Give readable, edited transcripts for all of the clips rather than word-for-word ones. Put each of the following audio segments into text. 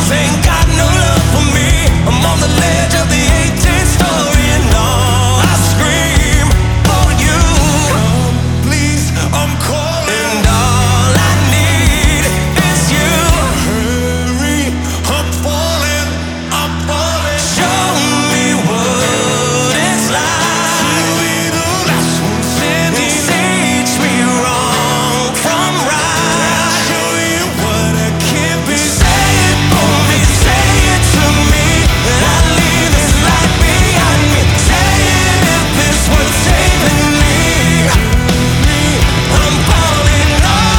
ain't got no love for me. I'm on the ledge of the 18th story and all I scream for you. Come, please, I'm calling. And all I need is you. Hurry, I'm falling, I'm falling. Show me what it's like to be the last one standing. Teach me wrong from right. Show you what I can't be. Say it for me, say it to me, and I leave this life behind me. Say it if it's worth saving me. I'm falling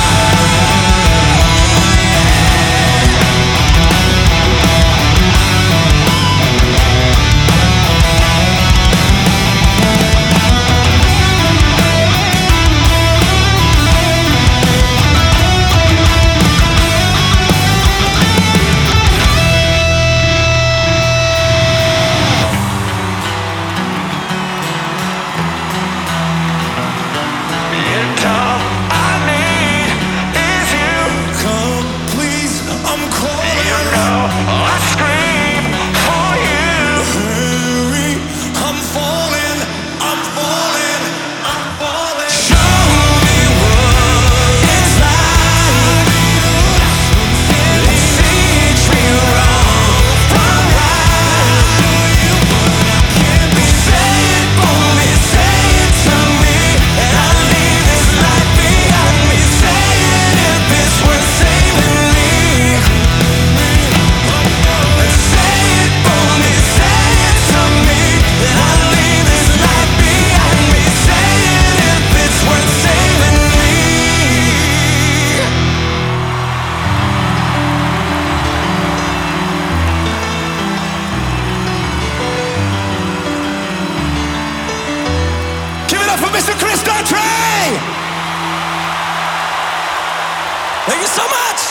Mr. Chris Daughtry! Thank you so much!